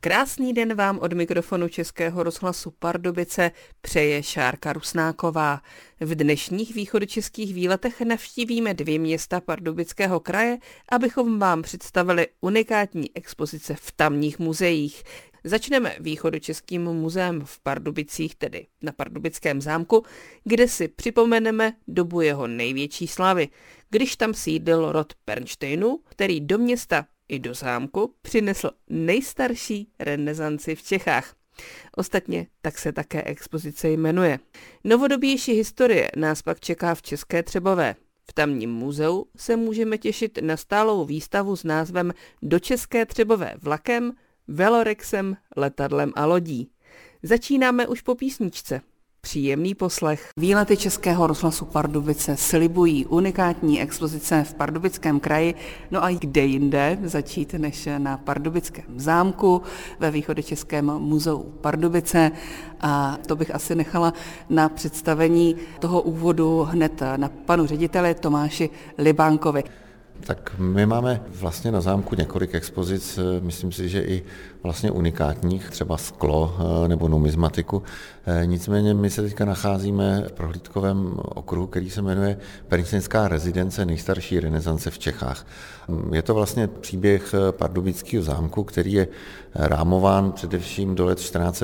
Krásný den vám od mikrofonu Českého rozhlasu Pardubice přeje Šárka Rusnáková. V dnešních východočeských výletech navštívíme 2 města Pardubického kraje, abychom vám představili unikátní expozice v tamních muzeích. Začneme východočeským muzeem v Pardubicích, tedy na Pardubickém zámku, kde si připomeneme dobu jeho největší slávy, když tam sídlil rod Pernštejnů, který do města i do zámku přinesl nejstarší renesanci v Čechách. Ostatně tak se také expozice jmenuje. Novodobější historie nás pak čeká v České Třebové. V tamním muzeu se můžeme těšit na stálou výstavu s názvem Do České Třebové vlakem, velorexem, letadlem a lodí. Začínáme už po písničce. Příjemný poslech. Výlety Českého rozhlasu Pardubice slibují unikátní expozice v Pardubickém kraji, no a kde jinde začít než na Pardubickém zámku ve východočeském muzeu Pardubice. A to bych asi nechala na představení toho úvodu hned na panu řediteli Tomáši Libánkovi. Tak my máme vlastně na zámku několik expozic, myslím si, že i vlastně unikátních, třeba sklo nebo numizmatiku. Nicméně my se teďka nacházíme v prohlídkovém okruhu, který se jmenuje Pernštejnská rezidence, nejstarší renesance v Čechách. Je to vlastně příběh Pardubického zámku, který je rámován především do let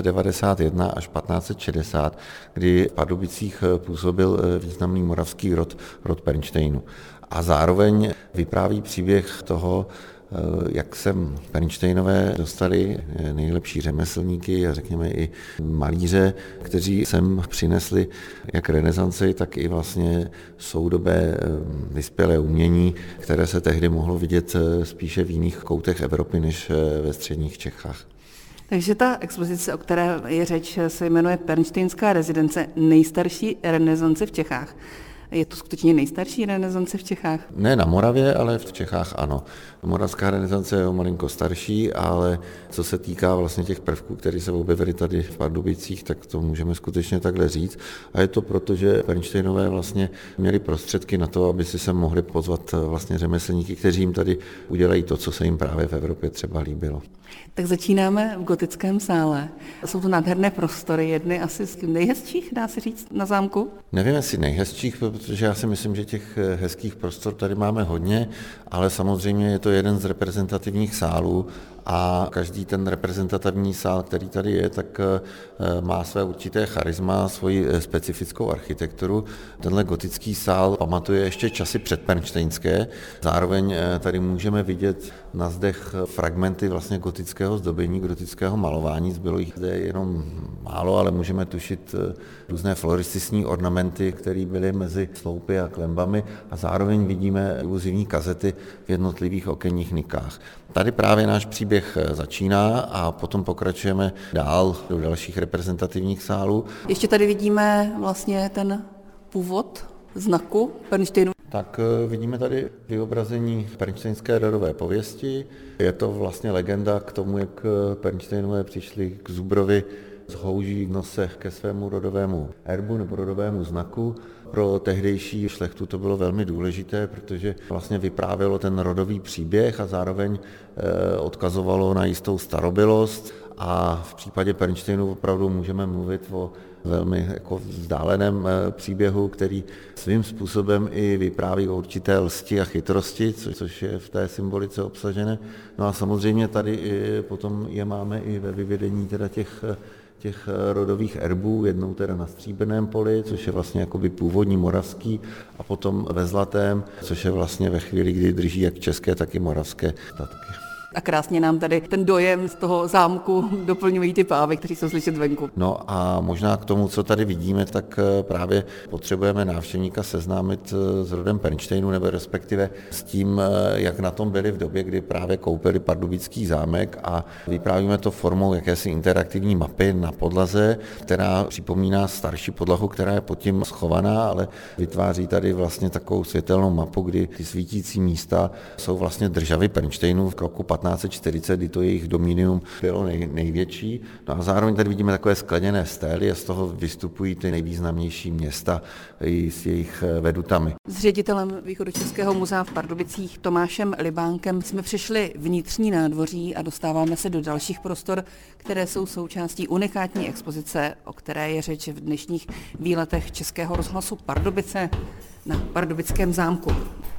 1491 až 1560, kdy v Pardubicích působil významný moravský rod Pernštejnů. A zároveň vypráví příběh toho, jak sem Pernštejnové dostali nejlepší řemeslníky a řekněme i malíře, kteří sem přinesli jak renesanci, tak i vlastně soudobé vyspělé umění, které se tehdy mohlo vidět spíše v jiných koutech Evropy než ve středních Čechách. Takže ta expozice, o které je řeč, se jmenuje Pernštejnská rezidence, nejstarší renesance v Čechách. Je to skutečně nejstarší renesance v Čechách? Ne na Moravě, ale v Čechách ano. Moravská renesance je o malinko starší, ale co se týká vlastně těch prvků, které se objevily tady v Pardubicích, tak to můžeme skutečně takhle říct. A je to proto, že Pernštejnové vlastně měli prostředky na to, aby si sem mohli pozvat vlastně řemeslníky, kteří jim tady udělají to, co se jim právě v Evropě třeba líbilo. Tak začínáme v gotickém sále. Jsou to nádherné prostory, jedny asi z nejhezčích, dá se říct, na zámku? Nevím, jestli nejhezčích, protože já si myslím, že těch hezkých prostor tady máme hodně, ale samozřejmě je to jeden z reprezentativních sálů a každý ten reprezentativní sál, který tady je, tak má své určité charisma, svoji specifickou architekturu. Tenhle gotický sál pamatuje ještě časy předpernštejnské. Zároveň tady můžeme vidět na zdech fragmenty vlastně gotického zdobení, gotického malování. Zbylo jich zde jenom málo, ale můžeme tušit různé floristní ornamenty, které byly mezi sloupy a klembami a zároveň vidíme iluzivní kazety v jednotlivých okenních nikách. Tady právě náš příběh začíná a potom pokračujeme dál do dalších reprezentativních sálů. Ještě tady vidíme vlastně ten původ znaku Pernštejnů. Tak vidíme tady vyobrazení pernštejnské rodové pověsti. Je to vlastně legenda k tomu, jak Pernštejnové přišli k Zubrovi z houží v nose ke svému rodovému erbu nebo rodovému znaku. Pro tehdejší šlechtu to bylo velmi důležité, protože vlastně vyprávělo ten rodový příběh a zároveň odkazovalo na jistou starobylost a v případě Pernštejnů opravdu můžeme mluvit o velmi jako vzdáleném příběhu, který svým způsobem i vypráví o určité lsti a chytrosti, což je v té symbolice obsažené. No a samozřejmě tady potom je máme i ve vyvedení teda těch rodových erbů, jednou teda na stříbrném poli, což je vlastně jakoby původní moravský, a potom ve zlatém, což je vlastně ve chvíli, kdy drží jak české, tak i moravské statky. A krásně nám tady ten dojem z toho zámku doplňují ty pávy, kteří jsou slyšet venku. No a možná k tomu, co tady vidíme, tak právě potřebujeme návštěvníka seznámit s rodem Pernštejnů, nebo respektive s tím, jak na tom byli v době, kdy právě koupili Pardubický zámek, a vyprávíme to formou jakési interaktivní mapy na podlaze, která připomíná starší podlahu, která je pod tím schovaná, ale vytváří tady vlastně takovou světelnou mapu, kdy ty svítící místa jsou vlastně državy Pernštejnů v kroku 1540, kdy to jejich dominium bylo největší. No a zároveň tady vidíme takové skleněné stély a z toho vystupují ty nejvýznamnější města i s jejich vedutami. S ředitelem Východočeského muzea v Pardubicích Tomášem Libánkem jsme přišli vnitřní nádvoří a dostáváme se do dalších prostor, které jsou součástí unikátní expozice, o které je řeč v dnešních výletech Českého rozhlasu Pardubice na Pardubickém zámku.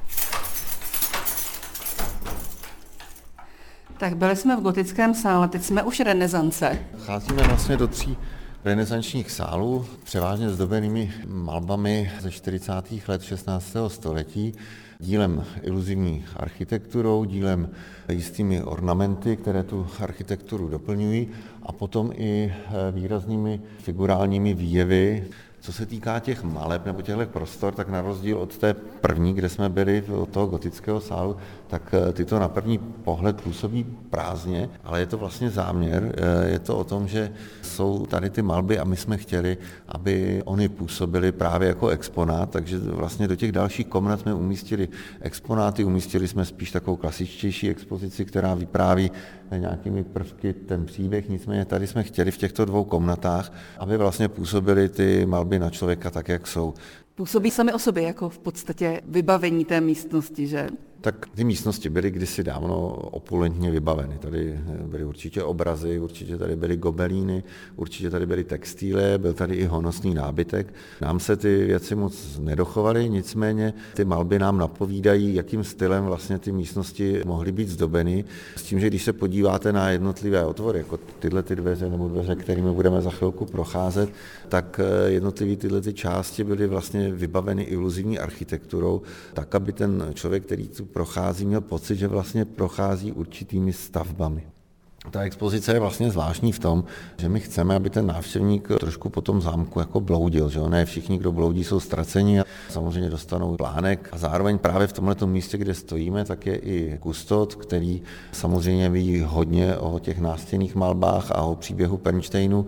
Tak byli jsme v gotickém sále, teď jsme už renesance. Cházíme vlastně do 3 renesančních sálů, převážně zdobenými malbami ze 40. let 16. století, dílem iluzivní architekturou, dílem jistými ornamenty, které tu architekturu doplňují, a potom i výraznými figurálními výjevy. Co se týká těch maleb nebo těchto prostor, tak na rozdíl od té první, kde jsme byli, od toho gotického sálu, tak tyto na první pohled působí prázdně, ale je to vlastně záměr. Je to o tom, že jsou tady ty malby a my jsme chtěli, aby oni působily právě jako exponát, takže vlastně do těch dalších komnat jsme umístili exponáty, umístili jsme spíš takovou klasičtější expozici, která vypráví nějakými prvky ten příběh, nicméně tady jsme chtěli v těchto 2 komnatách, aby vlastně působily ty malby na člověka tak, jak jsou. Působí sami o sobě jako v podstatě vybavení té místnosti, že? Tak ty místnosti byly kdysi dávno opulentně vybaveny. Tady byly určitě obrazy, určitě tady byly gobelíny, určitě tady byly textíly, byl tady i honosný nábytek. Nám se ty věci moc nedochovaly, nicméně ty malby nám napovídají, jakým stylem vlastně ty místnosti mohly být zdobeny. S tím, že když se podíváte na jednotlivé otvory, jako tyhle ty dveře nebo dveře, kterými budeme za chvilku procházet, tak jednotlivé tyhle ty části byly vlastně vybaveny iluzivní architekturou, tak, aby ten člověk, který tu prochází, měl pocit, že vlastně prochází určitými stavbami. Ta expozice je vlastně zvláštní v tom, že my chceme, aby ten návštěvník trošku po tom zámku jako bloudil, že ne všichni, kdo bloudí, jsou ztraceni a samozřejmě dostanou plánek. A zároveň právě v tomhletom místě, kde stojíme, tak je i kustot, který samozřejmě ví hodně o těch nástěnných malbách a o příběhu Pernštejnu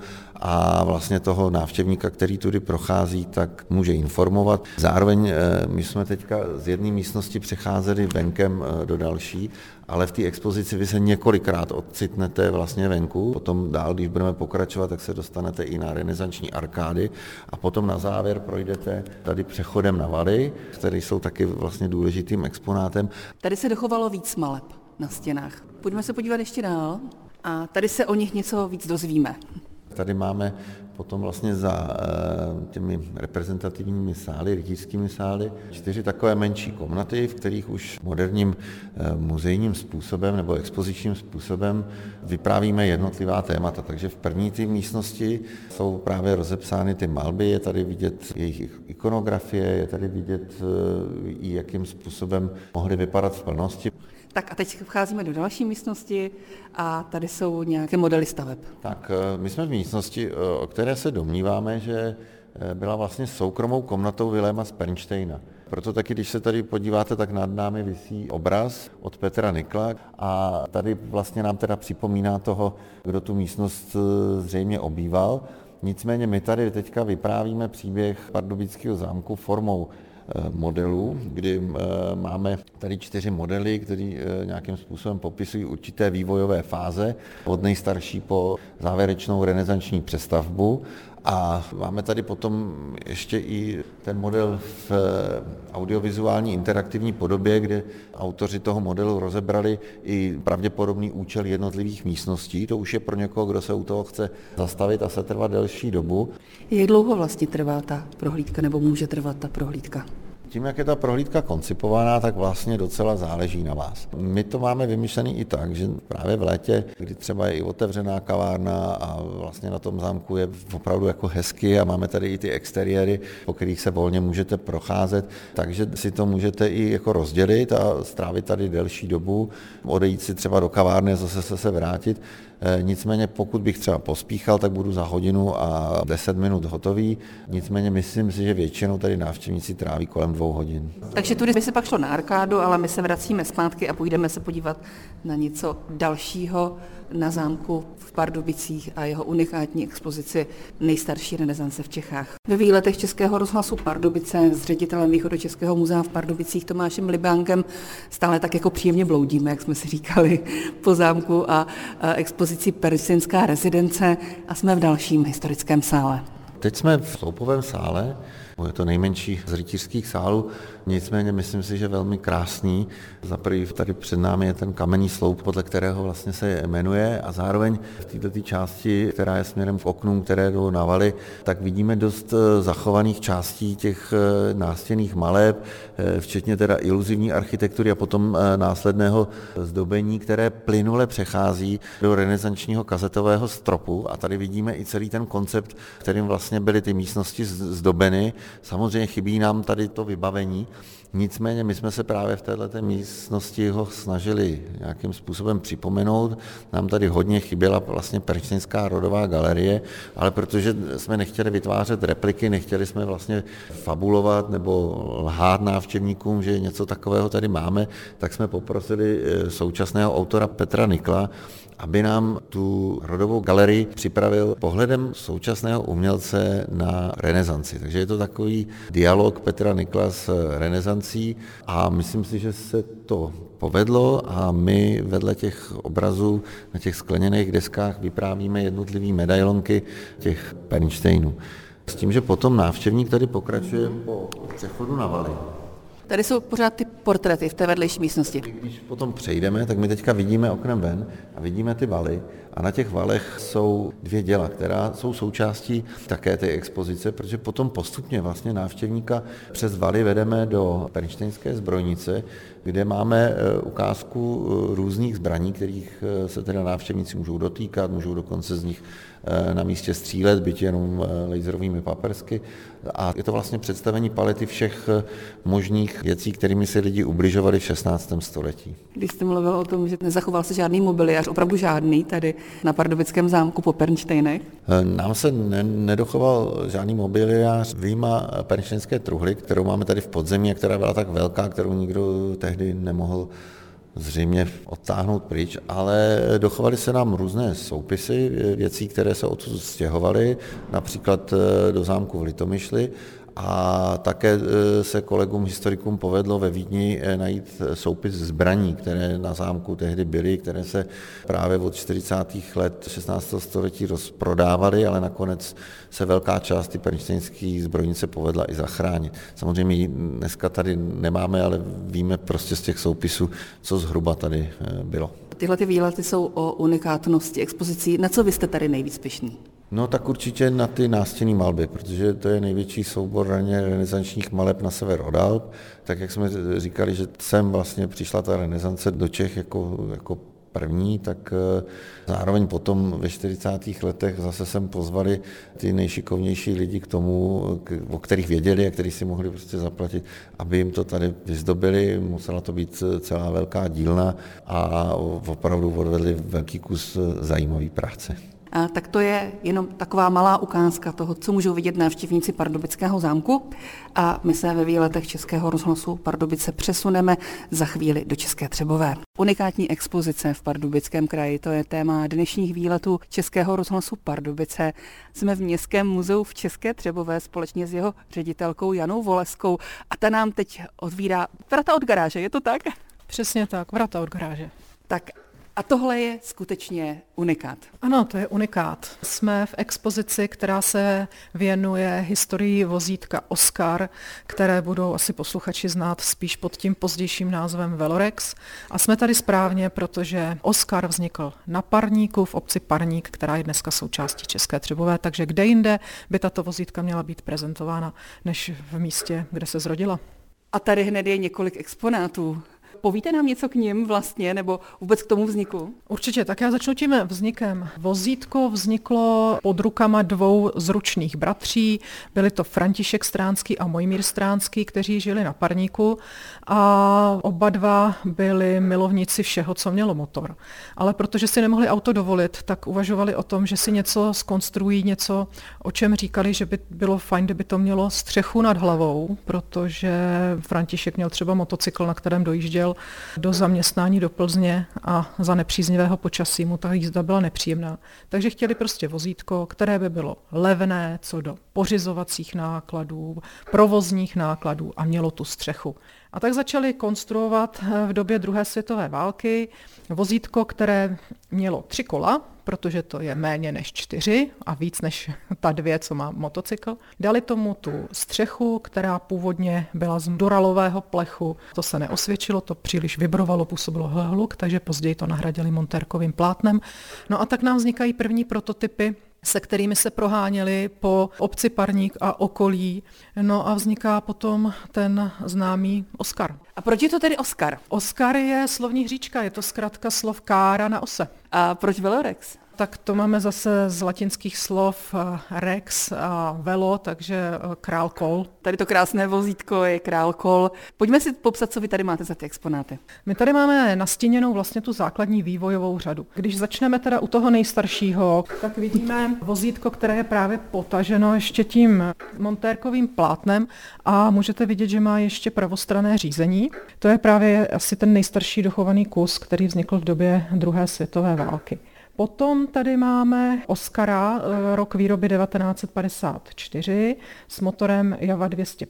a vlastně toho návštěvníka, který tudy prochází, tak může informovat. Zároveň my jsme teďka z jedné místnosti přecházeli venkem do další, ale v té expozici vy se několikrát ocitnete vlastně venku. Potom dál, když budeme pokračovat, tak se dostanete i na renesanční arkády a potom na závěr projdete tady přechodem na vady, které jsou taky vlastně důležitým exponátem. Tady se dochovalo víc maleb na stěnách. Pojďme se podívat ještě dál a tady se o nich něco víc dozvíme. Tady máme potom vlastně za těmi reprezentativními sály, rytířskými sály, 4 takové menší komnaty, v kterých už moderním muzejním způsobem nebo expozičním způsobem vyprávíme jednotlivá témata. Takže v první té místnosti jsou právě rozepsány ty malby, je tady vidět jejich ikonografie, je tady vidět i jakým způsobem mohly vypadat v plnosti. Tak a teď vcházíme do další místnosti a tady jsou nějaké modely staveb. Tak my jsme v místnosti, o které se domníváme, že byla vlastně soukromou komnatou Viléma z Pernštejna. Proto taky, když se tady podíváte, tak nad námi visí obraz od Petra Nykla a tady vlastně nám teda připomíná toho, kdo tu místnost zřejmě obýval. Nicméně my tady teďka vyprávíme příběh Pardubického zámku formou modelů, kdy máme tady 4 modely, které nějakým způsobem popisují určité vývojové fáze, od nejstarší po závěrečnou renesanční přestavbu. A máme tady potom ještě i ten model v audiovizuální interaktivní podobě, kde autoři toho modelu rozebrali i pravděpodobný účel jednotlivých místností. To už je pro někoho, kdo se u toho chce zastavit a setrvat delší dobu. Jak dlouho vlastně trvá ta prohlídka, nebo může trvat ta prohlídka? Tím, jak je ta prohlídka koncipovaná, tak vlastně docela záleží na vás. My to máme vymyšlený i tak, že právě v létě, kdy třeba je i otevřená kavárna a vlastně na tom zámku je opravdu jako hezky a máme tady i ty exteriéry, po kterých se volně můžete procházet, takže si to můžete i jako rozdělit a strávit tady delší dobu, odejít si třeba do kavárny a zase se vrátit. Nicméně pokud bych třeba pospíchal, tak budu za 1 a 10 minut hotový. Nicméně myslím si, že většinou tady návštěvníci tráví kolem 2 hodin. Takže tudy by se pak šlo na arkádu, ale my se vracíme zpátky a půjdeme se podívat na něco dalšího, na zámku v Pardubicích a jeho unikátní expozici nejstarší renesance v Čechách. Ve výletech Českého rozhlasu Pardubice s ředitelem Východočeského muzea v Pardubicích Tomášem Libánkem stále tak jako příjemně bloudíme, jak jsme si říkali, po zámku a expozici Persinská rezidence a jsme v dalším historickém sále. Teď jsme v sloupovém sále, je to nejmenší z rytířských sálů, nicméně myslím si, že velmi krásný. Za prvý tady před námi je ten kamenný sloup, podle kterého vlastně se jmenuje a zároveň v této části, která je směrem k oknům, které jdou na valy, tak vidíme dost zachovaných částí těch nástěnných maleb, včetně teda iluzivní architektury a potom následného zdobení, které plynule přechází do renesančního kazetového stropu a tady vidíme i celý ten koncept, kterým vlastně byly ty místnosti zdobeny. Samozřejmě chybí nám tady to vybavení, nicméně my jsme se právě v této místnosti ho snažili nějakým způsobem připomenout. Nám tady hodně chyběla vlastně Perštinská rodová galerie, ale protože jsme nechtěli vytvářet repliky, nechtěli jsme vlastně fabulovat nebo lhát návštěvníkům, že něco takového tady máme, tak jsme poprosili současného autora Petra Nikla, aby nám tu rodovou galerii připravil pohledem současného umělce na renesanci. Takže je to takový dialog Petra Nikla s renesancí a myslím si, že se to povedlo a my vedle těch obrazů na těch skleněných deskách vyprávíme jednotlivý medailonky těch Pernštejnů. S tím, že potom návštěvník tady pokračuje po přechodu na valy. Tady jsou pořád ty portréty v té vedlejší místnosti. Když potom přejdeme, tak my teďka vidíme oknem ven a vidíme ty valy a na těch valech jsou dvě děla, která jsou součástí také té expozice, protože potom postupně vlastně návštěvníka přes valy vedeme do Pernštejnské zbrojnice, kde máme ukázku různých zbraní, kterých se teda návštěvníci můžou dotýkat, můžou dokonce z nich na místě střílet, byť jenom laserovými papersky. A je to vlastně představení palety všech možných věcí, kterými se lidi ubližovali v 16. století. Když jste mluvil o tom, že nezachoval se žádný mobiliář, opravdu žádný tady na Pardubickém zámku po Pernštejnech? Nám se nedochoval žádný mobiliář, vyjma pernštejnské truhly, kterou máme tady v podzemí a která byla tak velká, kterou nikdo tehdy nemohl zřejmě odtáhnout pryč, ale dochovaly se nám různé soupisy věcí, které se odsud stěhovaly, například do zámku v Litomyšli a také se kolegům historikům povedlo ve Vídni najít soupis zbraní, které na zámku tehdy byly, které se právě od 40. let 16. století rozprodávaly, ale nakonec se velká část ty pernštejnské zbrojnice povedla i zachránit. Samozřejmě ji dneska tady nemáme, ale víme prostě z těch soupisů, co zhruba tady bylo. Tyhle ty výlety jsou o unikátnosti expozicí. Na co vy jste tady nejvíc pyšný? No tak určitě na ty nástěnné malby, protože to je největší soubor raně renesančních maleb na sever od Alp. Tak jak jsme říkali, že sem vlastně přišla ta renesance do Čech jako první, tak zároveň potom ve 40. letech zase sem pozvali ty nejšikovnější lidi k tomu, o kterých věděli a který si mohli prostě zaplatit, aby jim to tady vyzdobili. Musela to být celá velká dílna a opravdu odvedli velký kus zajímavé práce. A tak to je jenom taková malá ukázka toho, co můžou vidět návštěvníci Pardubického zámku. A my se ve výletech Českého rozhlasu Pardubice přesuneme za chvíli do České Třebové. Unikátní expozice v Pardubickém kraji, to je téma dnešních výletů Českého rozhlasu Pardubice. Jsme v Městském muzeu v České Třebové společně s jeho ředitelkou Janou Voleskou a ta nám teď otvírá vrata od garáže, je to tak? Přesně tak, vrata od garáže. Tak a tohle je skutečně unikát. Ano, to je unikát. Jsme v expozici, která se věnuje historii vozítka Oscar, které budou asi posluchači znát spíš pod tím pozdějším názvem Velorex. A jsme tady správně, protože Oscar vznikl na Parníku, v obci Parník, která je dneska součástí České Třebové, takže kde jinde by tato vozítka měla být prezentována, než v místě, kde se zrodila. A tady hned je několik exponátů. Povíte nám něco k nim vlastně, nebo vůbec k tomu vzniku? Určitě, tak já začnu tím vznikem. Vozítko vzniklo pod rukama dvou zručných bratří, byli to František Stránský a Mojmír Stránský, kteří žili na Parníku a oba dva byli milovníci všeho, co mělo motor. Ale protože si nemohli auto dovolit, tak uvažovali o tom, že si něco zkonstruují, něco, o čem říkali, že by bylo fajn, kdyby to mělo střechu nad hlavou, protože František měl třeba motocykl, na kterém dojížděl přijel do zaměstnání do Plzně a za nepříznivého počasí mu ta jízda byla nepříjemná. Takže chtěli prostě vozítko, které by bylo levné co do pořizovacích nákladů, provozních nákladů a mělo tu střechu. A tak začali konstruovat v době druhé světové války vozítko, které mělo 3 kola, protože to je méně než 4 a víc než ta 2, co má motocykl. Dali tomu tu střechu, která původně byla z duralového plechu. To se neosvědčilo, to příliš vibrovalo, působilo hluk, takže později to nahradili montérkovým plátnem. No a tak nám vznikají první prototypy, se kterými se proháněli po obci Parník a okolí. No a vzniká potom ten známý Oskar. A proč je to tedy Oskar? Oskar je slovní hříčka, je to zkratka slov kára na ose. A proč Velorex? Tak to máme zase z latinských slov rex a velo, takže král kol. Tady to krásné vozítko je král kol. Pojďme si popsat, co vy tady máte za ty exponáty. My tady máme nastíněnou vlastně tu základní vývojovou řadu. Když začneme teda u toho nejstaršího, tak vidíme vozítko, které je právě potaženo ještě tím montérkovým plátnem a můžete vidět, že má ještě pravostranné řízení. To je právě asi ten nejstarší dochovaný kus, který vznikl v době druhé světové války. Potom tady máme Oskara, rok výroby 1954, s motorem Java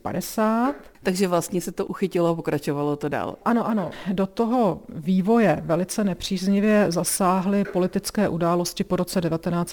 250. Takže vlastně se to uchytilo a pokračovalo to dál. Ano, do toho vývoje velice nepříznivě zasáhly politické události po roce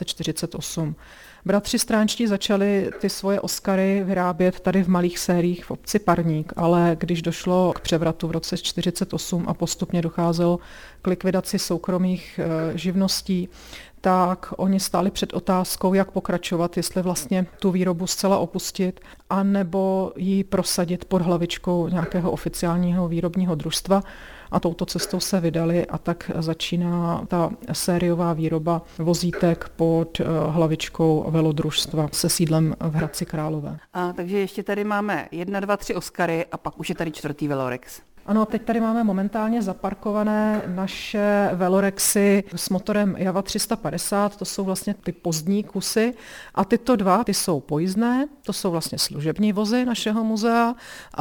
1948. Bratři Stránčtí začali ty svoje Oskary vyrábět tady v malých sériích v obci Parník, ale když došlo k převratu v roce 1948 a postupně docházelo k likvidaci soukromých živností, tak oni stáli před otázkou, jak pokračovat, jestli vlastně tu výrobu zcela opustit, anebo ji prosadit pod hlavičkou nějakého oficiálního výrobního družstva. A touto cestou se vydali a tak začíná ta sériová výroba vozítek pod hlavičkou velodružstva se sídlem v Hradci Králové. A takže ještě tady máme 1, 2, 3 Oskary a pak už je tady 4. Velorex. Ano, teď tady máme momentálně zaparkované naše Velorexy s motorem Java 350, to jsou vlastně ty pozdní kusy a tyto 2, ty jsou pojízdné, to jsou vlastně služební vozy našeho muzea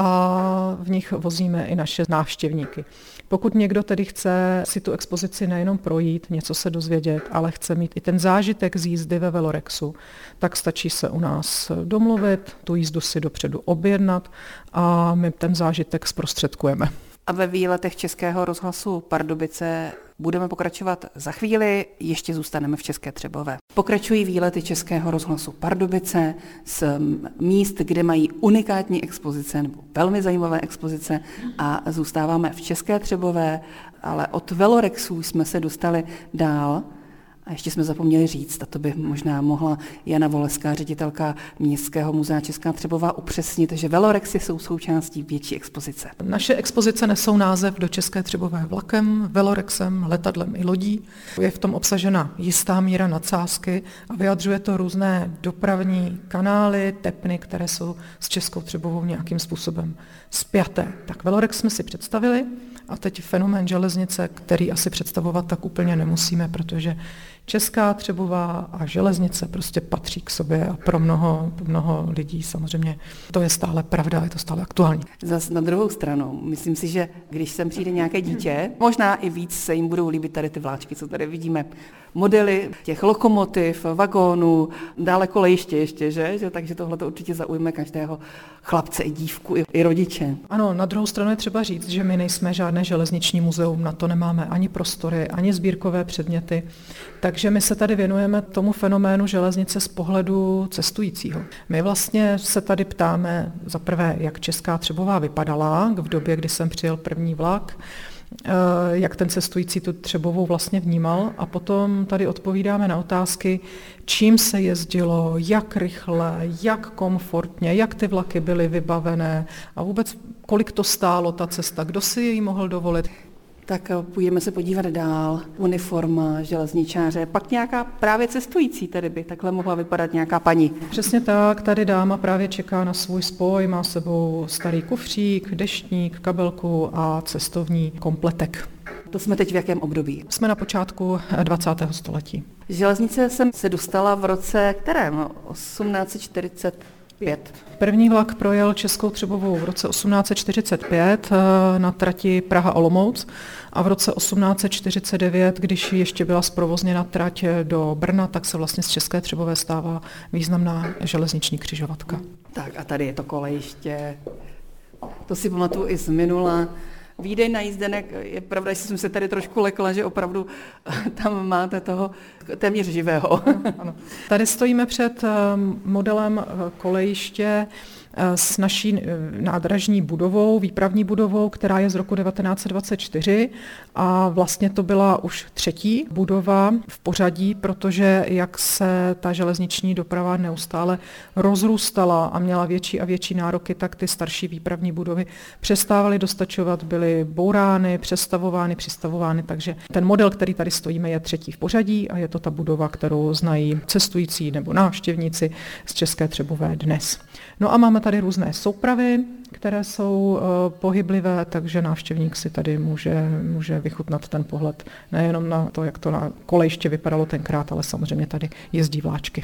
a v nich vozíme i naše návštěvníky. Pokud někdo tedy chce si tu expozici nejenom projít, něco se dozvědět, ale chce mít i ten zážitek z jízdy ve Velorexu, tak stačí se u nás domluvit, tu jízdu si dopředu objednat a my ten zážitek zprostředkujeme. A ve výletech Českého rozhlasu Pardubice budeme pokračovat za chvíli, ještě zůstaneme v České Třebové. Pokračují výlety Českého rozhlasu Pardubice z míst, kde mají unikátní expozice nebo velmi zajímavé expozice a zůstáváme v České Třebové, ale od Velorexů jsme se dostali dál. A ještě jsme zapomněli říct, a to by možná mohla Jana Voleská, ředitelka Městského muzea Česká Třebová, upřesnit, že Velorexy jsou součástí větší expozice. Naše expozice nesou název Do České Třebové vlakem, velorexem, letadlem i lodí. Je v tom obsažena jistá míra nadsázky a vyjadřuje to různé dopravní kanály, tepny, které jsou s Českou Třebovou nějakým způsobem spjaté. Tak Velorex jsme si představili a teď fenomén železnice, který asi představovat tak úplně nemusíme, protože Česká Třebová a železnice prostě patří k sobě a pro mnoho lidí samozřejmě to je stále pravda, je to stále aktuální. Zas na druhou stranu, myslím si, že když sem přijde nějaké dítě, možná i víc se jim budou líbit tady ty vláčky, co tady vidíme. Modely těch lokomotiv, vagónů, dále kolejiště ještě, že? Takže tohle to určitě zaujme každého chlapce i dívku, i rodiče. Ano, na druhou stranu je třeba říct, že my nejsme žádné železniční muzeum, na to nemáme ani prostory, ani sbírkové předměty, takže my se tady věnujeme tomu fenoménu železnice z pohledu cestujícího. My vlastně se tady ptáme za prvé, jak Česká Třebová vypadala v době, kdy jsem přijel první vlak, jak ten cestující tu Třebovou vlastně vnímal a potom tady odpovídáme na otázky, čím se jezdilo, jak rychle, jak komfortně, jak ty vlaky byly vybavené a vůbec kolik to stálo ta cesta, kdo si ji mohl dovolit. Tak půjdeme se podívat dál. Uniforma, železničáře, pak nějaká právě cestující, tady by takhle mohla vypadat nějaká paní. Přesně tak, tady dáma právě čeká na svůj spoj, má s sebou starý kufřík, deštník, kabelku a cestovní kompletek. To jsme teď v jakém období? Jsme na počátku 20. století. Železnice jsem se dostala v roce kterém? 1840. 5. První vlak projel Českou Třebovou v roce 1845 na trati Praha-Olomouc a v roce 1849, když ještě byla zprovozněna trať do Brna, tak se vlastně z České Třebové stává významná železniční křižovatka. Tak a tady je to kolejiště. To si pamatuju i z minula. Výdej na jízdenek, je pravda, že jsem se tady trošku lekla, že opravdu tam máte toho téměř živého. Ano. Tady stojíme před modelem kolejiště s naší nádražní budovou, výpravní budovou, která je z roku 1924 a vlastně to byla už 3. budova v pořadí, protože jak se ta železniční doprava neustále rozrůstala a měla větší a větší nároky, tak ty starší výpravní budovy přestávaly dostačovat, byly bourány, přestavovány, přistavovány, takže ten model, který tady stojíme, je 3. v pořadí a je to ta budova, kterou znají cestující nebo návštěvníci z České Třebové dnes. No a máme tady různé soupravy, které jsou pohyblivé, takže návštěvník si tady může vychutnat ten pohled nejenom na to, jak to na kolejiště vypadalo tenkrát, ale samozřejmě tady jezdí vláčky.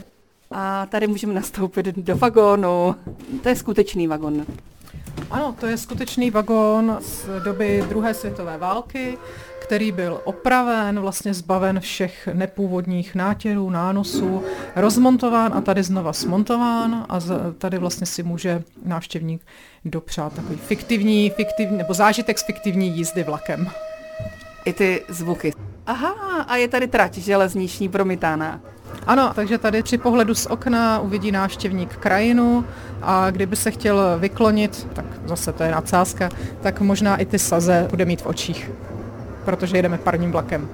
A tady můžeme nastoupit do vagónu. To je skutečný vagón. Ano, to je skutečný vagón z doby druhé světové války, který byl opraven, vlastně zbaven všech nepůvodních nátěrů, nánosů, rozmontován a tady znova smontován a tady vlastně si může návštěvník dopřát takový fiktivní nebo zážitek z fiktivní jízdy vlakem. I ty zvuky. Aha, a je tady trať železniční promítaná. Ano, takže tady při pohledu z okna uvidí návštěvník krajinu a kdyby se chtěl vyklonit, tak zase to je nadsázka, tak možná i ty saze bude mít v očích, protože jedeme parním vlakem.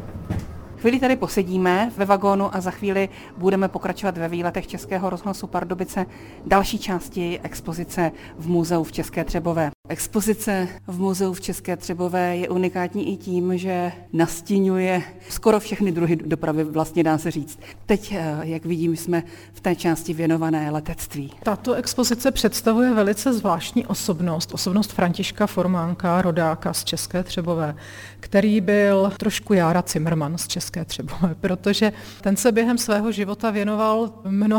Chvíli tady posedíme ve vagónu a za chvíli budeme pokračovat ve výletech Českého rozhlasu Pardubice další části expozice v muzeu v České Třebové. Expozice v muzeu v České Třebové je unikátní i tím, že nastiňuje skoro všechny druhy dopravy, vlastně dá se říct. Teď, jak vidím, jsme v té části věnované letectví. Tato expozice představuje velice zvláštní osobnost Františka Formánka, rodáka z České Třebové, který byl trošku Jára Cimrman z České Třebové, protože ten se během svého života věnoval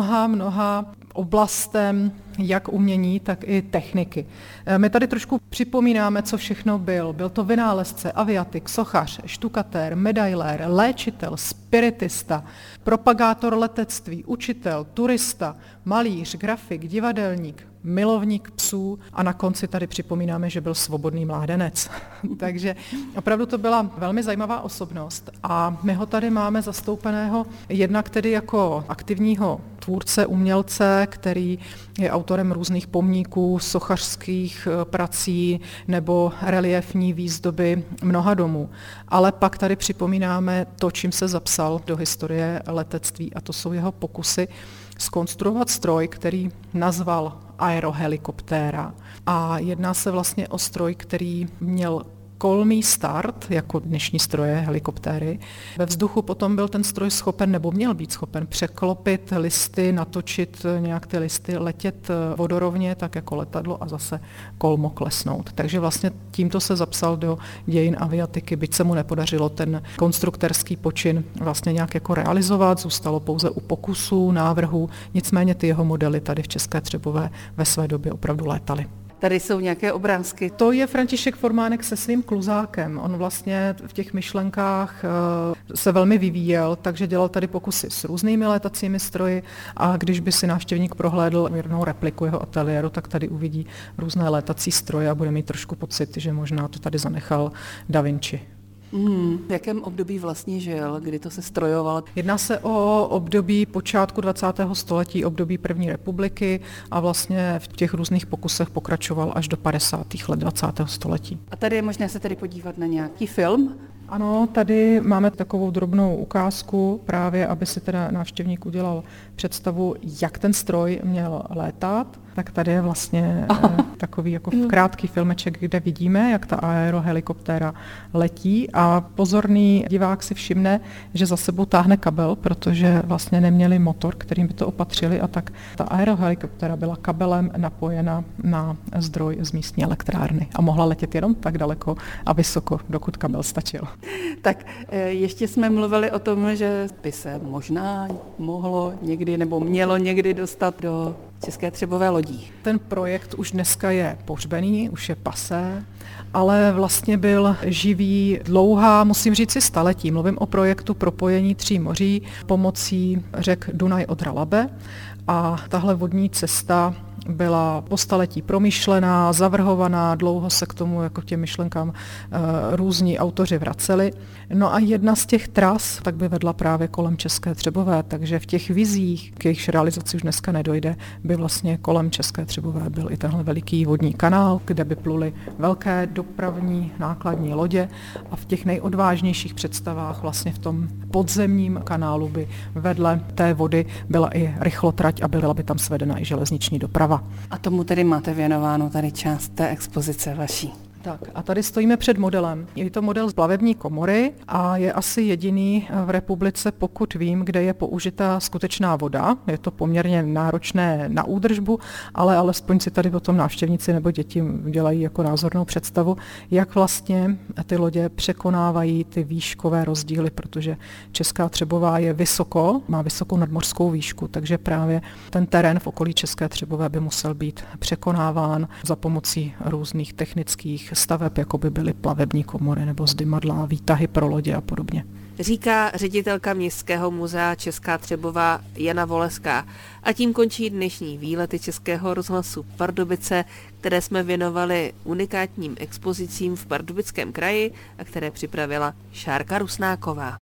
mnoha oblastem jak umění, tak i techniky. My tady trošku připomínáme, co všechno byl. Byl to vynálezce, aviatik, sochař, štukatér, medailér, léčitel, spiritista, propagátor letectví, učitel, turista, malíř, grafik, divadelník, milovník psů a na konci tady připomínáme, že byl svobodný mládenec. Takže opravdu to byla velmi zajímavá osobnost a my ho tady máme zastoupeného jednak tedy jako aktivního tvůrce, umělce, který je autorem různých pomníků, sochařských prací nebo reliefní výzdoby mnoha domů. Ale pak tady připomínáme to, čím se zapsal do historie letectví a to jsou jeho pokusy zkonstruovat stroj, který nazval aerohelikoptéra. A jedná se vlastně o stroj, který měl kolmý start, jako dnešní stroje, helikoptéry. Ve vzduchu potom byl ten stroj schopen, nebo měl být schopen, překlopit listy, natočit nějak ty listy, letět vodorovně, tak jako letadlo a zase kolmo klesnout. Takže vlastně tímto se zapsal do dějin aviatiky, byť se mu nepodařilo ten konstruktérský počin vlastně nějak jako realizovat, zůstalo pouze u pokusů, návrhů, nicméně ty jeho modely tady v České Třebové ve své době opravdu létaly. Tady jsou nějaké obrázky. To je František Formánek se svým kluzákem. On vlastně v těch myšlenkách se velmi vyvíjel, takže dělal tady pokusy s různými létacími stroji a když by si návštěvník prohlédl mírnou repliku jeho ateliéru, tak tady uvidí různé létací stroje a bude mít trošku pocit, že možná to tady zanechal Da Vinci. V jakém období vlastně žil, kdy to se strojovalo? Jedná se o období počátku 20. století, období první republiky a vlastně v těch různých pokusech pokračoval až do 50. let 20. století. A tady je možné se tedy podívat na nějaký film? Ano, tady máme takovou drobnou ukázku právě, aby si teda návštěvník udělal představu, jak ten stroj měl létat. Tak tady je vlastně takový jako krátký filmeček, kde vidíme, jak ta aerohelikoptéra letí a pozorný divák si všimne, že za sebou táhne kabel, protože vlastně neměli motor, kterým by to opatřili a tak ta aerohelikoptéra byla kabelem napojena na zdroj z místní elektrárny a mohla letět jenom tak daleko a vysoko, dokud kabel stačil. Tak ještě jsme mluvili o tom, že by se možná mohlo někdy nebo mělo někdy dostat do České Třebové lodí. Ten projekt už dneska je pohřbený, už je pasé, ale vlastně byl živý dlouhá, musím říct si staletí. Mluvím o projektu propojení 3 moří pomocí řek Dunaj, Odra, Labe a tahle vodní cesta byla po staletí promyšlená, zavrhovaná, dlouho se k tomu jako těm myšlenkám různí autoři vraceli. No a jedna z těch tras tak by vedla právě kolem České Třebové, takže v těch vizích, k jejichž realizaci už dneska nedojde, by vlastně kolem České Třebové byl i tenhle veliký vodní kanál, kde by pluly velké dopravní nákladní lodě a v těch nejodvážnějších představách vlastně v tom podzemním kanálu by vedle té vody byla i rychlotrať a byla by tam svedena i železniční doprava. A tomu tedy máte věnováno tady část té expozice vaší. Tak a tady stojíme před modelem. Je to model z plavební komory a je asi jediný v republice, pokud vím, kde je použitá skutečná voda. Je to poměrně náročné na údržbu, ale alespoň si tady potom návštěvníci nebo děti dělají jako názornou představu, jak vlastně ty lodě překonávají ty výškové rozdíly, protože Česká Třebová je vysoko, má vysokou nadmořskou výšku, takže právě ten terén v okolí České Třebové by musel být překonáván za pomocí různých technických staveb, jako by byly plavební komory nebo zdymadla, výtahy pro lodě a podobně. Říká ředitelka Městského muzea Česká Třebová Jana Voleská. A tím končí dnešní výlety Českého rozhlasu Pardubice, které jsme věnovali unikátním expozicím v Pardubickém kraji a které připravila Šárka Rusnáková.